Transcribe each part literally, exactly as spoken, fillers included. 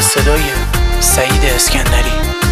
صدای سعید اسکندری.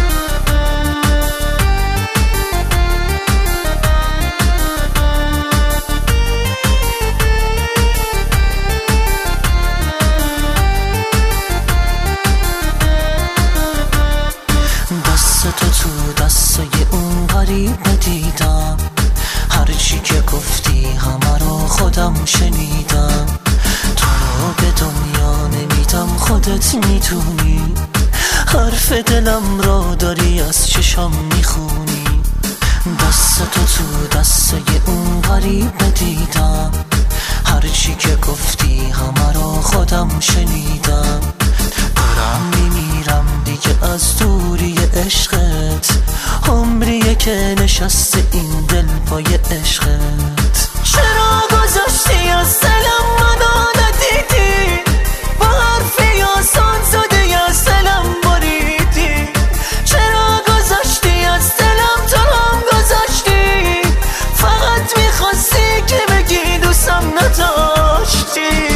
دستتو تو دستای اون غریبه دیدم، هرچی که گفتی همه رو خودم شنیدم. تو رو به دنیا نمیدم خودت میتونی، حرف دلم رو داری از چشم میخونی. دستتو تو دستای اون غریبه دیدم، هرچی که گفتی همه رو خودم شنیدم. دارم میمیرم دیگه از دوری عشقت، عمریه که نشسته این دل پای عشقت. چرا گذاشتی از دلم منو ندیدی، با حرفی آسان زدی از دلم بریدی. چرا گذاشتی از دلم تو هم گذاشتی، فقط میخواستی که بگی دوستم نداشتی.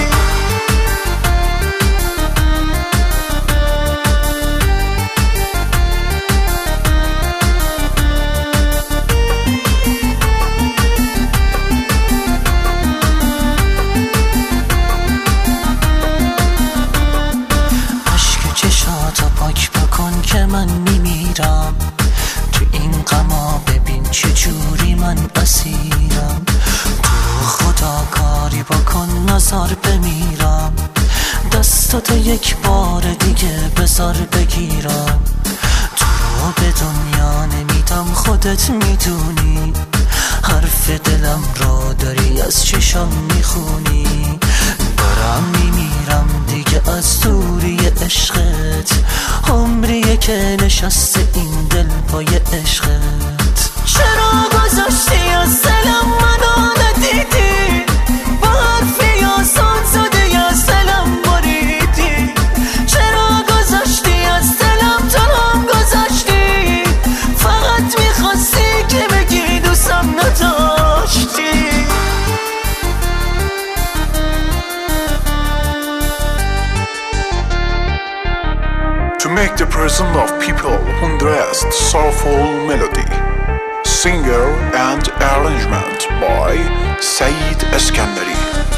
من میمیرم تو این غما، ببین چه جوری من اسیرم. تو رو خدا کاری بکن نزار بمیرم، دستاتو یک بار دیگه بزار بگیرم. تو رو به دنیا نمیدم خودت میدونی، حرف دلم رو داری از چشم میخونی. دارم میمیرم دیگه از دوری عشقت، عمریه که نشسته این دل پای عشقت. چرا گذاشتی از دلم منو ندیدی، با حرفی آسان زدی از دلم بریدی. چرا گذاشتی از دلم تو هم گذاشتی، فقط میخواستی که بگی دوستم نداشتی. To make the present of people undressed soulful melody. Singer and arrangement by Said Eskandari.